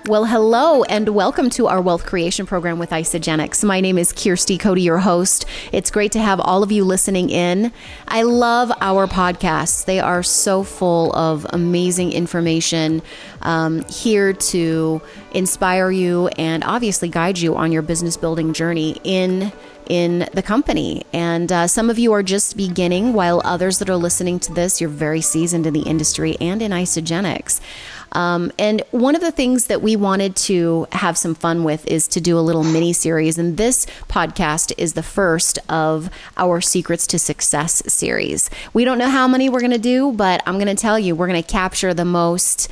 Well, hello and welcome to our wealth creation program with Isagenix. My name is Kirsty Cody, your host. It's great to have all of you listening in. I love our podcasts. They are so full of amazing information here to inspire you and obviously guide you on your business building journey in the company. And some of you are just beginning, while others that are listening to this, you're very seasoned in the industry and in Isagenix. And one of the things that we wanted to have some fun with is to do a little mini series. And this podcast is the first of our Secrets to Success series. We don't know how many we're going to do, but I'm going to tell you, we're going to capture the most,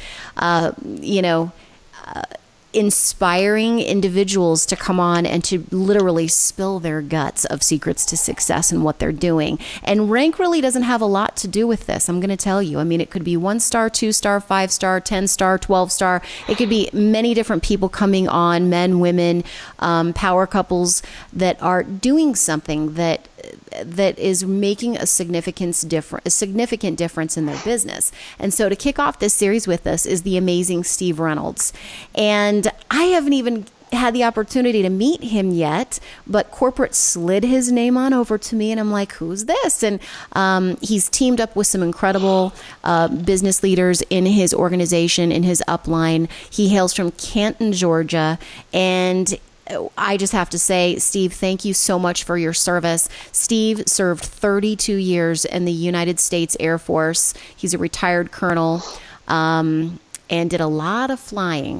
inspiring individuals to come on and to literally spill their guts of secrets to success and what they're doing. And rank really doesn't have a lot to do with this. I'm going to tell you. I mean, it could be 1-star, 2-star, 5-star, 10-star, 12-star. It could be many different people coming on, men, women, power couples that are doing something that is making a significant difference in their business. And so to kick off this series with us is the amazing Steve Reynolds. And I haven't even had the opportunity to meet him yet, but corporate slid his name on over to me and I'm like, who's this? And he's teamed up with some incredible business leaders in his organization, in his upline. He hails from Canton, Georgia, and I just have to say, Steve, thank you so much for your service. Steve served 32 years in the United States Air Force. He's a retired colonel and did a lot of flying.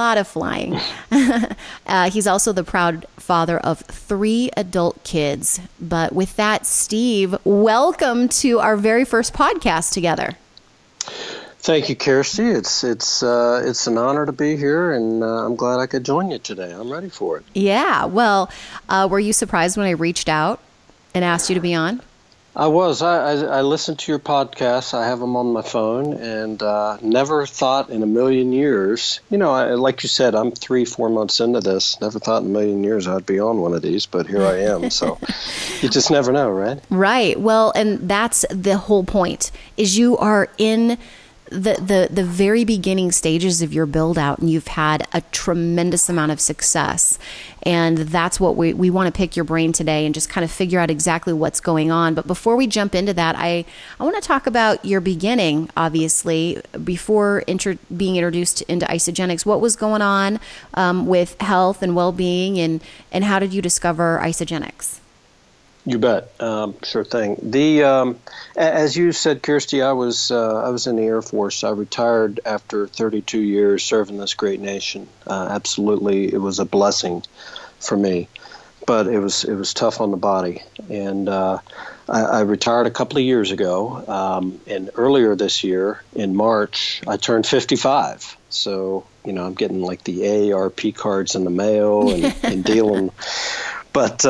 He's also the proud father of 3 adult kids. But with that, Steve, welcome to our very first podcast together. Thank you, Kirsty. It's an honor to be here, and I'm glad I could join you today. I'm ready for it. Yeah. Well, were you surprised when I reached out and asked you to be on? I was. I listened to your podcasts. I have them on my phone, and never thought in a million years. Like you said, I'm 3-4 months into this. Never thought in a million years I'd be on one of these, but here I am. So you just never know, right? Right. Well, and that's the whole point. Is you are in the very beginning stages of your build out, and you've had a tremendous amount of success. And that's what we want to pick your brain today and just kind of figure out exactly what's going on. But before we jump into that, I want to talk about your beginning, obviously, before being introduced into Isagenix. What was going on with health and well-being, and how did you discover Isagenix? You bet. Sure thing. As you said, Kirsty, I was in the Air Force. I retired after 32 years serving this great nation. Absolutely, it was a blessing for me, but it was tough on the body. And I retired a couple of years ago. And earlier this year, in March, I turned 55. So I'm getting like the AARP cards in the mail and dealing, but.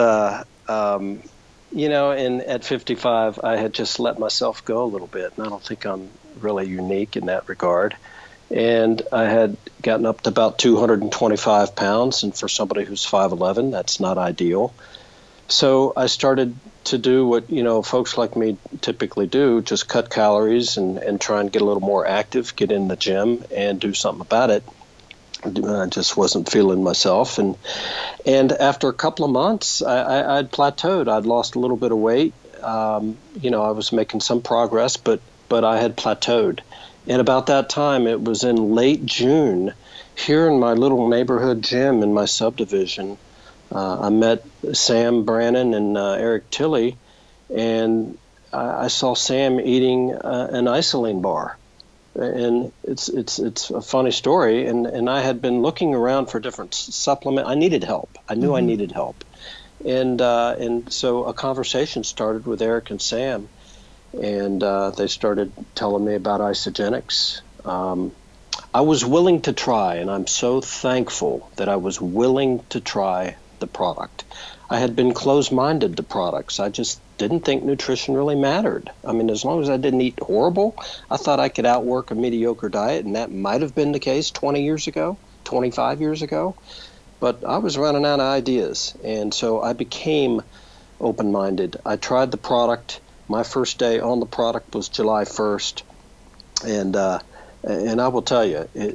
And at 55, I had just let myself go a little bit, and I don't think I'm really unique in that regard. And I had gotten up to about 225 pounds, and for somebody who's 5'11", that's not ideal. So I started to do what, folks like me typically do, just cut calories and try and get a little more active, get in the gym, and do something about it. I just wasn't feeling myself, and after a couple of months, I'd plateaued. I'd lost a little bit of weight. I was making some progress, but I had plateaued. And about that time, it was in late June, here in my little neighborhood gym in my subdivision, I met Sam Brannon and Eric Tilley, and I saw Sam eating an Isoline bar. And it's a funny story, and I had been looking around for different supplement. I needed help. I knew I needed help, and so a conversation started with Eric and Sam, and they started telling me about Isagenix. I was willing to try, and I'm so thankful that I was willing to try the product. I had been closed-minded to products. I just didn't think nutrition really mattered. I mean, as long as I didn't eat horrible, I thought I could outwork a mediocre diet, and that might have been the case 20 years ago, 25 years ago. But I was running out of ideas, and so I became open-minded. I tried the product. My first day on the product was July 1st, and I will tell you,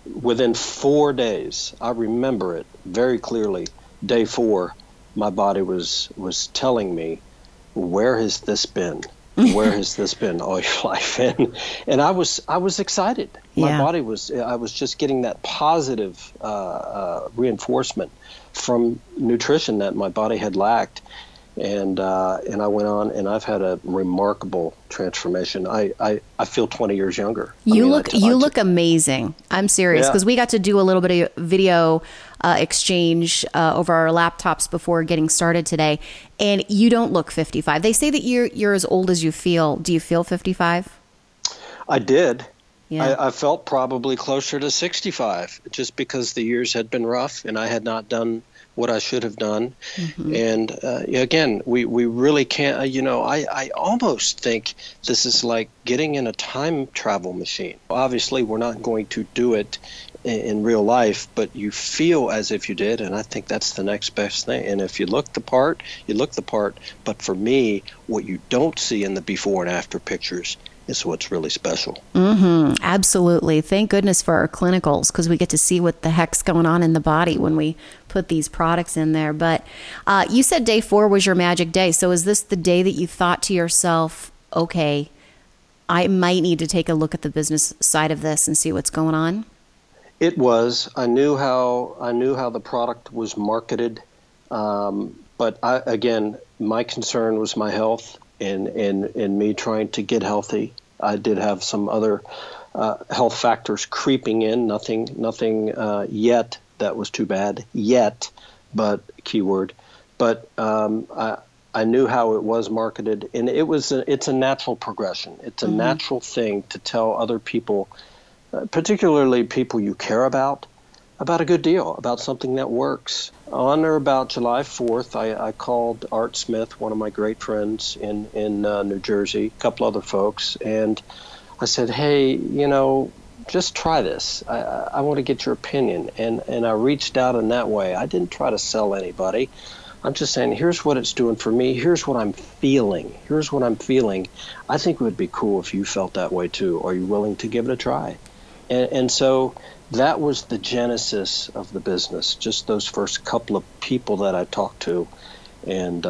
within 4 days, I remember it very clearly. Day 4, my body was telling me, where has this been? Where has this been all your life? And I was excited. My body was, I was just getting that positive reinforcement from nutrition that my body had lacked. And I went on, and I've had a remarkable transformation. I feel 20 years younger. You look amazing. I'm serious, because we got to do a little bit of video exchange over our laptops before getting started today, and you don't look 55. They say that you're as old as you feel. Do you feel 55? I did. Yeah. I felt probably closer to 65, just because the years had been rough and I had not done what I should have done. Mm-hmm. And again, we really can't, I almost think this is like getting in a time travel machine. Obviously, we're not going to do it in real life, but you feel as if you did, and I think that's the next best thing. And if you look the part, you look the part. But for me, what you don't see in the before and after pictures is what's really special. Mm-hmm. Absolutely. Thank goodness for our clinicals, because we get to see what the heck's going on in the body when we put these products in there. But you said day 4 was your magic day. So is this the day that you thought to yourself, okay, I might need to take a look at the business side of this and see what's going on? It was. I knew how the product was marketed, but again, my concern was my health and me trying to get healthy. I did have some other health factors creeping in. Nothing yet that was too bad yet, but keyword. But I knew how it was marketed, and it's a natural progression. It's a natural thing to tell other people, particularly people you care about a good deal, about something that works. On or about July 4th, I called Art Smith, one of my great friends in New Jersey, a couple other folks, and I said, hey, just try this. I want to get your opinion. And I reached out in that way. I didn't try to sell anybody. I'm just saying, here's what it's doing for me. Here's what I'm feeling. I think it would be cool if you felt that way too. Are you willing to give it a try? And so that was the genesis of the business, just those first couple of people that I talked to. And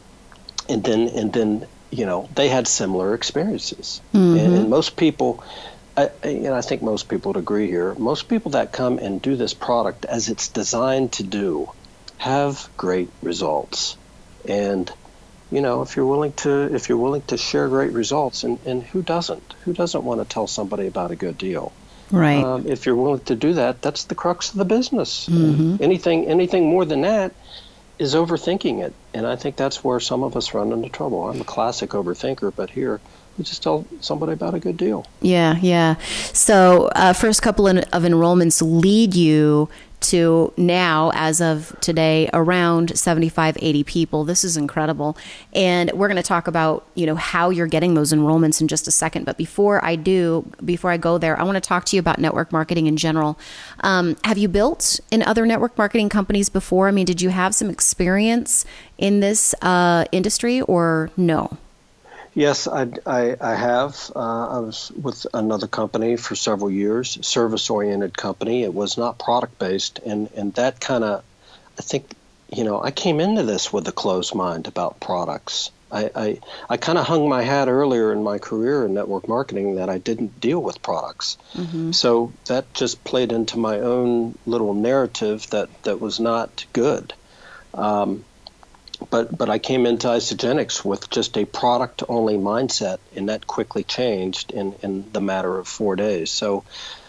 then they had similar experiences. Mm-hmm. And most people, I think most people would agree here, most people that come and do this product as it's designed to do have great results. And if you're willing to share great results, and who doesn't want to tell somebody about a good deal? Right. If you're willing to do that, that's the crux of the business. Mm-hmm. Anything more than that is overthinking it. And I think that's where some of us run into trouble. I'm a classic overthinker, but here we just tell somebody about a good deal. Yeah. So first couple of enrollments lead you to now, as of today, around 75, 80 people. This is incredible. And we're going to talk about, how you're getting those enrollments in just a second. But before I go there, I want to talk to you about network marketing in general. Have you built in other network marketing companies before? I mean, did you have some experience in this industry or no? Yes, I have. I was with another company for several years, service-oriented company. It was not product-based, and that kind of, I think, I came into this with a closed mind about products. I kind of hung my hat earlier in my career in network marketing that I didn't deal with products. Mm-hmm. So that just played into my own little narrative that was not good. But I came into Isagenix with just a product-only mindset, and that quickly changed in the matter of 4 days. So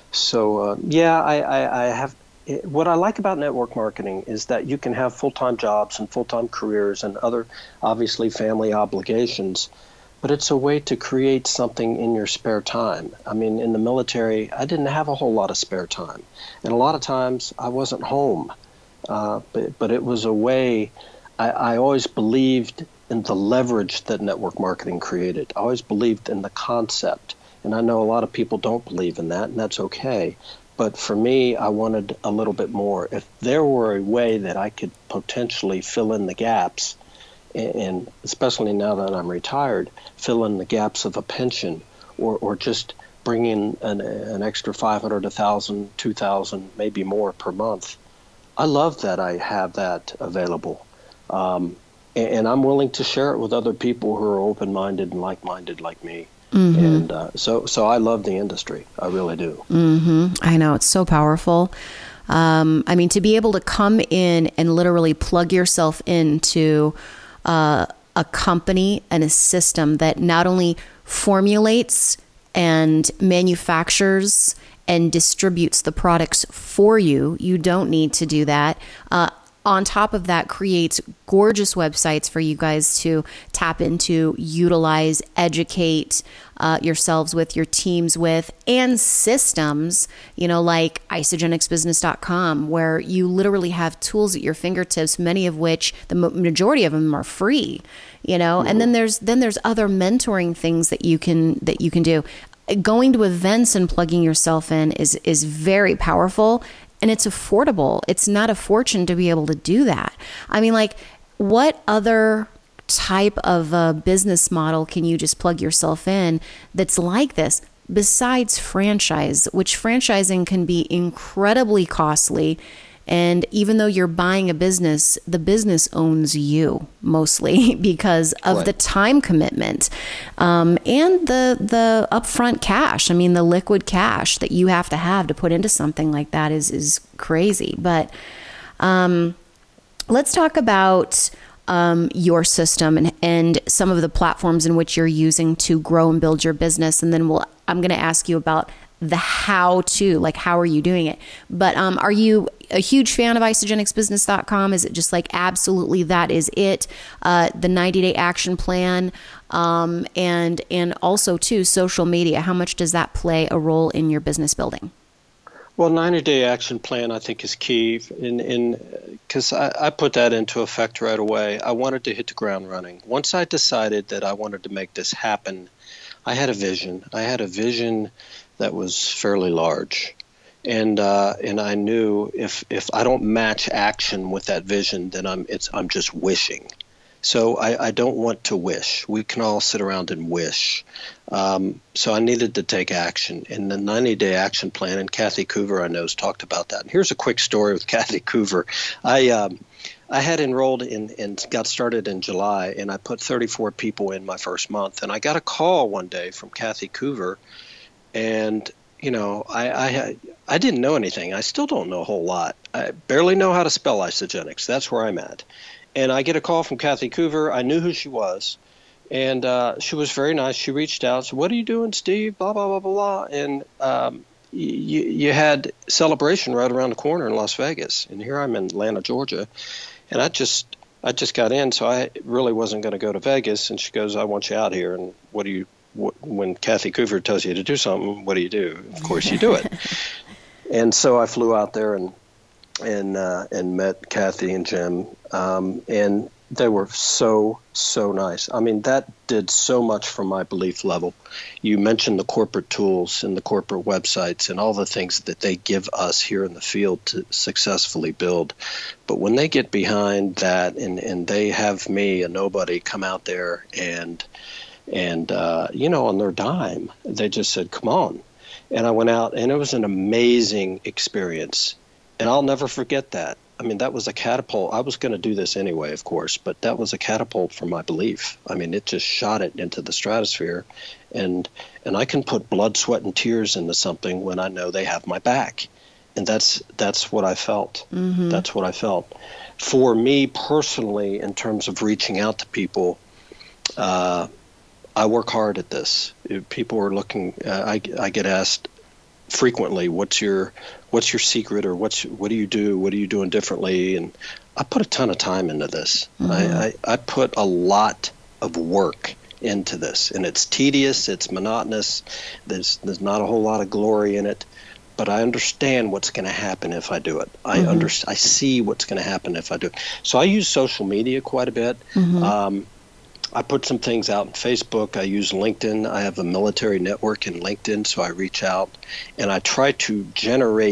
I have. What I like about network marketing is that you can have full-time jobs and full-time careers and other, obviously, family obligations, but it's a way to create something in your spare time. I mean, in the military, I didn't have a whole lot of spare time, and a lot of times I wasn't home, but it was a way. I always believed in the leverage that network marketing created. I always believed in the concept. And I know a lot of people don't believe in that, and that's okay. But for me, I wanted a little bit more. If there were a way that I could potentially fill in the gaps, and especially now that I'm retired, fill in the gaps of a pension or just bring in an extra 500, 1,000, 2,000, maybe more per month. I love that I have that available. And I'm willing to share it with other people who are open-minded and like-minded like me. And so I love the industry. I really do. I know, it's so powerful. I mean, to be able to come in and literally plug yourself into a company and a system that not only formulates and manufactures and distributes the products for you. You don't need to do that. On top of that, creates gorgeous websites for you guys to tap into, utilize, educate yourselves with, your teams with, and systems, like Isagenixbusiness.com, where you literally have tools at your fingertips, many of which, the majority of them are free, and then there's other mentoring things that you can do. Going to events and plugging yourself in is very powerful. And it's affordable. It's not a fortune to be able to do that. I mean, what other type of a business model can you just plug yourself in that's like this besides franchise, which franchising can be incredibly costly. And even though you're buying a business, the business owns you mostly because of the time commitment and the upfront cash. I mean, the liquid cash that you have to put into something like that is crazy. But let's talk about your system and some of the platforms in which you're using to grow and build your business. And then I'm going to ask you about the how to, how are you doing it? But are you a huge fan of Isagenixbusiness.com? Is it just absolutely that is it? The 90-day action plan, and also too, social media. How much does that play a role in your business building? Well, 90-day action plan, I think, is key, because I put that into effect right away. I wanted to hit the ground running. Once I decided that I wanted to make this happen, I had a vision. That was fairly large, and I knew if I don't match action with that vision, then I'm just wishing. So I don't want to wish. We can all sit around and wish. So I needed to take action. And the 90-day action plan, and Kathy Coover, I know, has talked about that. And here's a quick story with Kathy Coover. I had enrolled and got started in July, and I put 34 people in my first month. And I got a call one day from Kathy Coover. And, I didn't know anything. I still don't know a whole lot. I barely know how to spell Isagenix. That's where I'm at. And I get a call from Kathy Coover. I knew who she was. And she was very nice. She reached out, said, "What are you doing, Steve? Blah, blah, blah, blah, blah." And you had Celebration right around the corner in Las Vegas. And here I'm in Atlanta, Georgia. And I just got in, so I really wasn't going to go to Vegas. And she goes, "I want you out here. And when Kathy Coover tells you to do something, what do you do? Of course you do it." And so I flew out there and met Kathy and Jim, and they were so nice. I mean, that did so much for my belief level. You mentioned the corporate tools and the corporate websites and all the things that they give us here in the field to successfully build. But when they get behind that and they have me, a nobody, come out there and on their dime, they just said, "Come on." And I went out, and it was an amazing experience. And I'll never forget that. I mean, that was a catapult. I was going to do this anyway, of course, but that was a catapult for my belief. I mean, it just shot it into the stratosphere. And I can put blood, sweat, and tears into something when I know they have my back. And that's what I felt. Mm-hmm. That's what I felt. For me personally, in terms of reaching out to people, I work hard at this. If people are looking, I get asked frequently, what's your secret, or what do you do? What are you doing differently? And I put a ton of time into this. Mm-hmm. I put a lot of work into this, and it's tedious, it's monotonous. There's not a whole lot of glory in it, but I understand what's going to happen if I do it. I see what's going to happen if I do it. So I use social media quite a bit. Mm-hmm. I put some things out on Facebook. I use LinkedIn. I have a military network in LinkedIn, so I reach out and I try to generate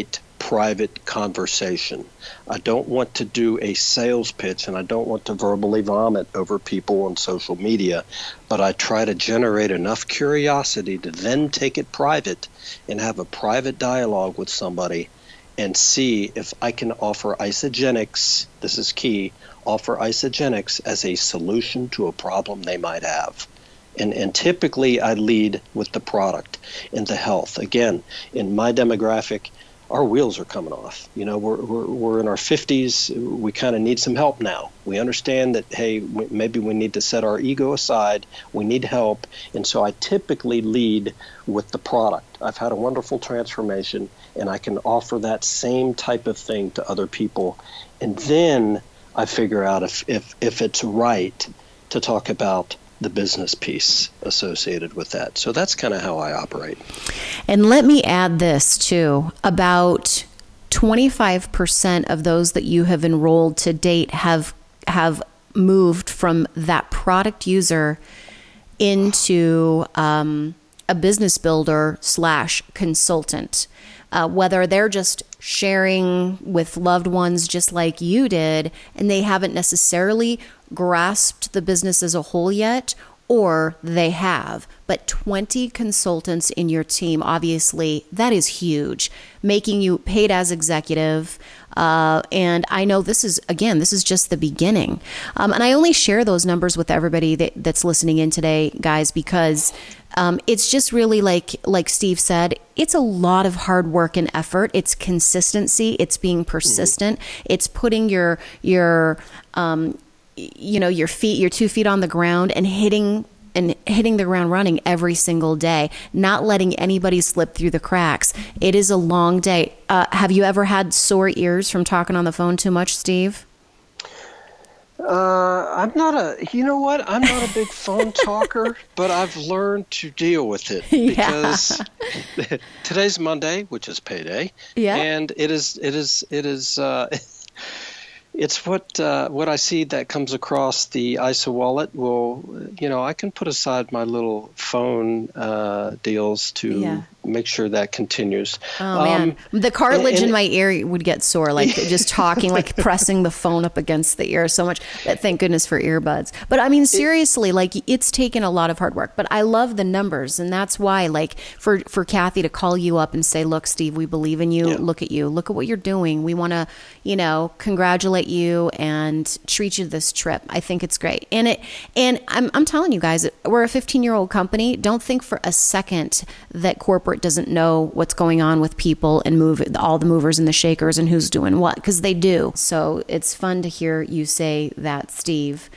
private conversation. I don't want to do a sales pitch, and I don't want to verbally vomit over people on social media, but I try to generate enough curiosity to then take it private and have a private dialogue with somebody and see if I can offer Isagenix, this is key, offer Isagenix as a solution to a problem they might have. And typically I lead with the product and the health. Again, in my demographic, our wheels are coming off. You know, we're in our 50s. We kind of need some help now. We understand that, hey, maybe we need to set our ego aside. We need help. And so I typically lead with the product. I've had a wonderful transformation, and I can offer that same type of thing to other people. And then I figure out if it's right to talk about the business piece associated with that. So that's kind of how I operate. And let me add this too. About 25% of those that you have enrolled to date have moved from that product user into a business builder / consultant. Whether they're just sharing with loved ones just like you did, and they haven't necessarily grasped the business as a whole yet, or they have. But 20 consultants in your team, obviously, that is huge, making you paid as executive. And I know this is just the beginning. And I only share those numbers with everybody that's listening in today, guys, because it's just really like Steve said, it's a lot of hard work and effort. It's consistency. It's being persistent. It's putting your 2 feet on the ground and hitting the ground running every single day, not letting anybody slip through the cracks. It is a long day. Have you ever had sore ears from talking on the phone too much, Steve? I'm not a big phone talker, but I've learned to deal with it because today's Monday, which is payday. Yeah. And it's what I see that comes across the ISA wallet. Well, I can put aside my little phone deals to make sure that continues. Oh, man. The cartilage in my ear would get sore, like just talking, like pressing the phone up against the ear so much. But thank goodness for earbuds. But I mean, seriously, like it's taken a lot of hard work. But I love the numbers. And that's why, like, for Kathy to call you up and say, look, Steve, we believe in you. Yeah. Look at you. Look at what you're doing. We want to, congratulate you and treat you to this trip. I think it's great. And I'm telling you guys, we're a 15-year-old company. Don't think for a second that corporate doesn't know what's going on with people and all the movers and the shakers and who's doing what, because they do. So it's fun to hear you say that, Steve.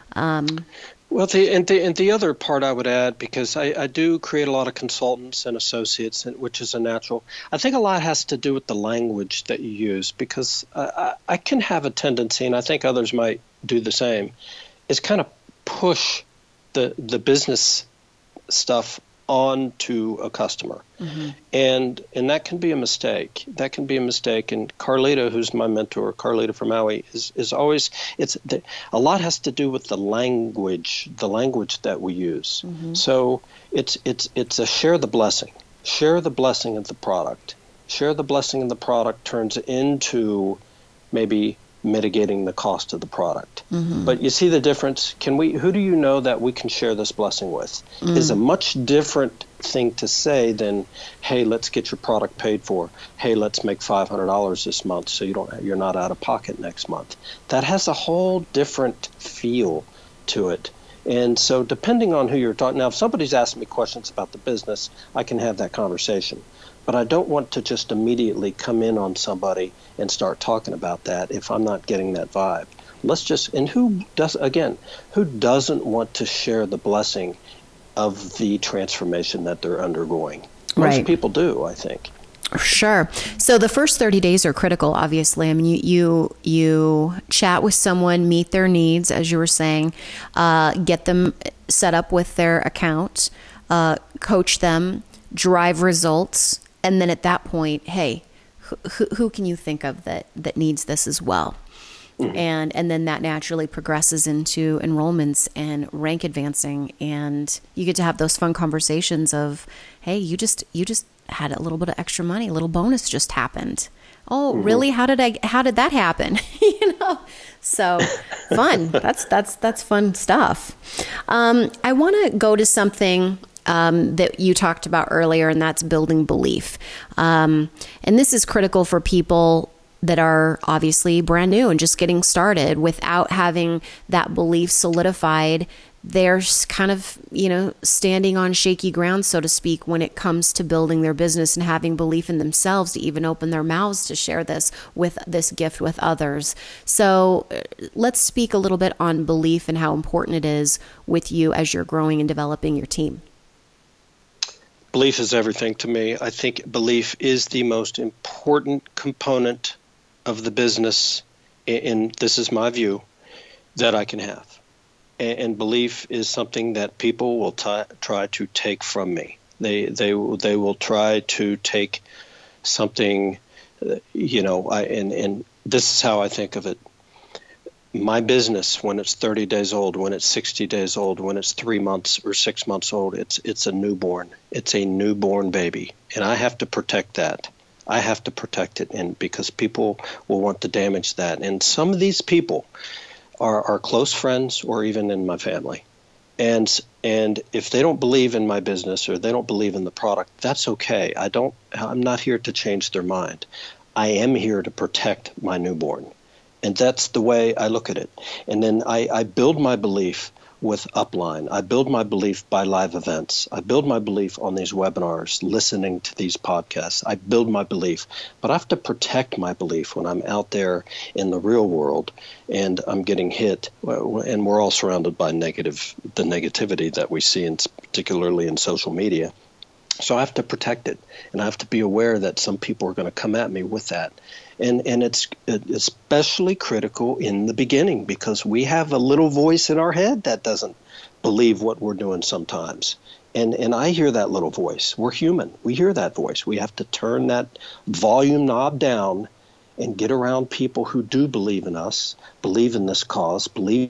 Well, the other part I would add, because I do create a lot of consultants and associates, which is a natural. I think a lot has to do with the language that you use, because I can have a tendency, and I think others might do the same, is kind of push the business stuff onto a customer. Mm-hmm. And that can be a mistake. And Carlita, who's my mentor, Carlita from Maui, is always, a lot has to do with the language that we use. Mm-hmm. So it's a share the blessing of the product. Share the blessing of the product turns into maybe mitigating the cost of the product. Mm-hmm. But you see the difference. Who do you know that we can share this blessing with? Is a much different thing to say than, hey, let's get your product paid for. Hey, let's make $500 this month so you're not out of pocket next month. That has a whole different feel to it. And so depending on who you're talking, now if somebody's asking me questions about the business, I can have that conversation. But I don't want to just immediately come in on somebody and start talking about that if I'm not getting that vibe. Who doesn't want to share the blessing of the transformation that they're undergoing? Most people do, I think. Sure. So the first 30 days are critical, obviously. I mean, you chat with someone, meet their needs, as you were saying, get them set up with their account, coach them, drive results. And then at that point, hey, who can you think of that needs this as well? Mm-hmm. And then that naturally progresses into enrollments and rank advancing, and you get to have those fun conversations of, hey, you just had a little bit of extra money, a little bonus just happened. Oh, really? How did that happen? So fun. That's fun stuff. I want to go to something that you talked about earlier, and that's building belief. And this is critical for people that are obviously brand new and just getting started. Without having that belief solidified, they're kind of, standing on shaky ground, so to speak, when it comes to building their business and having belief in themselves to even open their mouths to share this gift with others. So let's speak a little bit on belief and how important it is with you as you're growing and developing your team. Belief is everything to me. I think belief is the most important component of the business, and this is my view, that I can have. And belief is something that people will try to take from me. They will try to take something, and this is how I think of it. My business, when it's 30 days old, when it's 60 days old, when it's 3 months or 6 months old, it's a newborn. It's a newborn baby, and I have to protect that. I have to protect it, and because people will want to damage that. And some of these people are close friends or even in my family. And if they don't believe in my business or they don't believe in the product, that's okay. I'm not here to change their mind. I am here to protect my newborn. And that's the way I look at it. And then I build my belief with Upline. I build my belief by live events. I build my belief on these webinars, listening to these podcasts. I build my belief, but I have to protect my belief when I'm out there in the real world and I'm getting hit. And we're all surrounded by the negativity that we see, particularly in social media. So I have to protect it, and I have to be aware that some people are going to come at me with that. And it's especially critical in the beginning, because we have a little voice in our head that doesn't believe what we're doing sometimes. And I hear that little voice. We're human. We hear that voice. We have to turn that volume knob down and get around people who do believe in us, believe in this cause, believe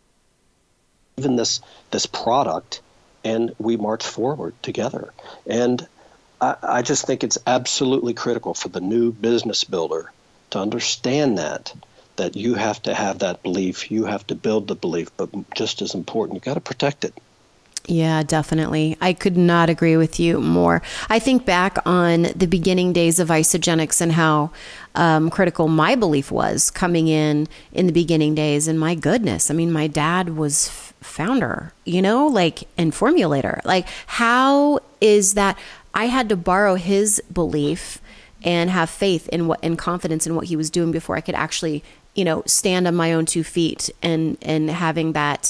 in this product, and we march forward together. And I just think it's absolutely critical for the new business builder to understand that you have to have that belief, you have to build the belief, but just as important, you got to protect it. Yeah, definitely. I could not agree with you more. I think back on the beginning days of Isagenix and how critical my belief was coming in the beginning days. And my goodness, I mean, my dad was founder, and formulator. Like, how is that? I had to borrow his belief and have faith and confidence in what he was doing before I could actually, stand on my own 2 feet and having that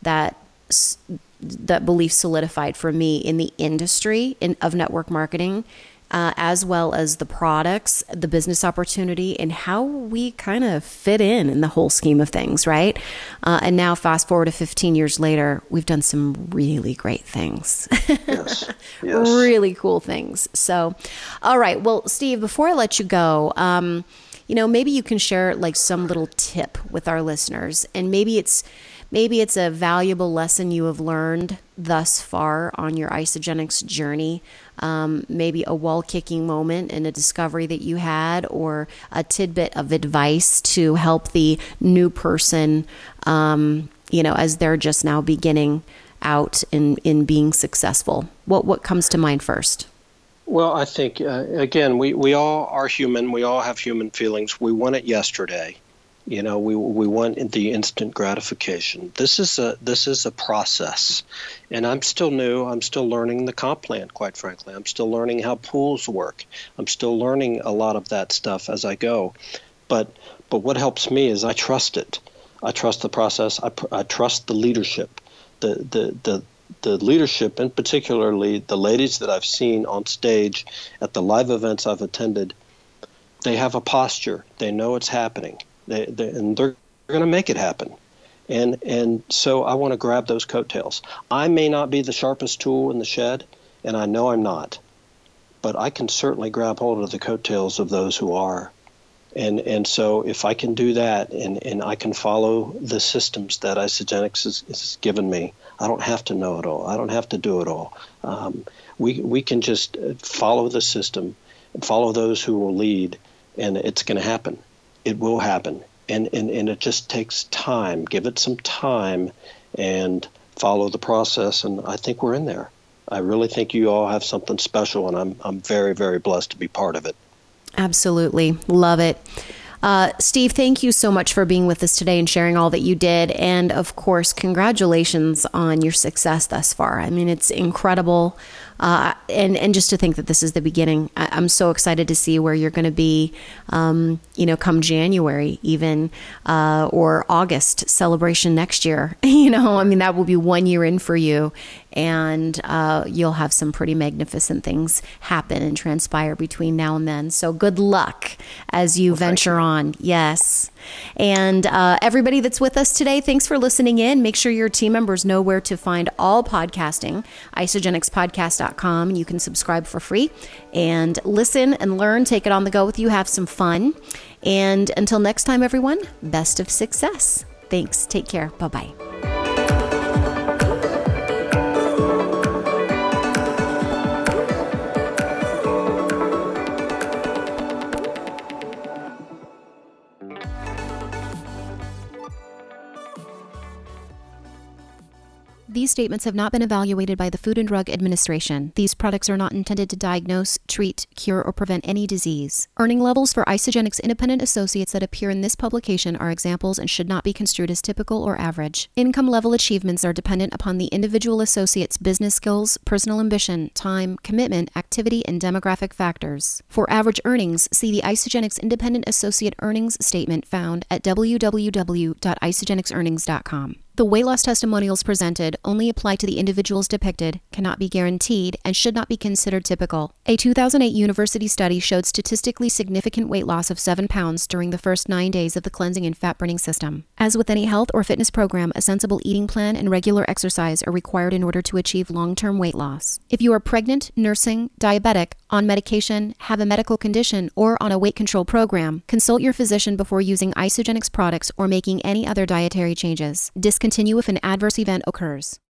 belief solidified for me in the industry of network marketing, as well as the products, the business opportunity, and how we kind of fit in the whole scheme of things, right? And now fast forward to 15 years later, we've done some really great things. Yes. Really cool things. So, all right. Well, Steve, before I let you go, maybe you can share like some little tip with our listeners, and maybe it's a valuable lesson you have learned thus far on your Isagenix journey. Maybe a wall-kicking moment and a discovery that you had, or a tidbit of advice to help the new person, as they're just now beginning out in being successful. What comes to mind first? Well, I think, again, we all are human. We all have human feelings. We want it yesterday. We want the instant gratification. This is a process, and I'm still new. I'm still learning the comp plan, quite frankly. I'm still learning how pools work. I'm still learning a lot of that stuff as I go. But what helps me is I trust it. I trust the process. I trust the leadership. The leadership, and particularly the ladies that I've seen on stage at the live events I've attended, they have a posture. They know it's happening. And they're going to make it happen. And so I want to grab those coattails. I may not be the sharpest tool in the shed, and I know I'm not, but I can certainly grab hold of the coattails of those who are. And so if I can do that, and I can follow the systems that Isagenix has given me, I don't have to know it all. I don't have to do it all. We can just follow the system, follow those who will lead, and it's going to happen. It will happen. And it just takes time. Give it some time and follow the process. And I think we're in there. I really think you all have something special, and I'm very, very blessed to be part of it. Absolutely. Love it. Steve, thank you so much for being with us today and sharing all that you did. And of course, congratulations on your success thus far. I mean, it's incredible. And just to think that this is the beginning, I'm so excited to see where you're going to be, come January even, or August celebration next year. That will be 1 year in for you, and you'll have some pretty magnificent things happen and transpire between now and then. So good luck as you venture on. Yes. And everybody that's with us today, thanks for listening in. Make sure your team members know where to find all podcasting, isagenixpodcast.com. And you can subscribe for free and listen and learn, take it on the go with you, have some fun. And until next time, everyone, best of success. Thanks. Take care. Bye-bye. These statements have not been evaluated by the Food and Drug Administration. These products are not intended to diagnose, treat, cure, or prevent any disease. Earning levels for Isagenix independent associates that appear in this publication are examples and should not be construed as typical or average. Income level achievements are dependent upon the individual associate's business skills, personal ambition, time, commitment, activity, and demographic factors. For average earnings, see the Isagenix Independent Associate Earnings Statement found at www.isagenixearnings.com. The weight loss testimonials presented only apply to the individuals depicted, cannot be guaranteed, and should not be considered typical. A 2008 university study showed statistically significant weight loss of 7 pounds during the first 9 days of the cleansing and fat-burning system. As with any health or fitness program, a sensible eating plan and regular exercise are required in order to achieve long-term weight loss. If you are pregnant, nursing, diabetic, on medication, have a medical condition, or on a weight control program, consult your physician before using Isagenix products or making any other dietary changes. Discontinue if an adverse event occurs.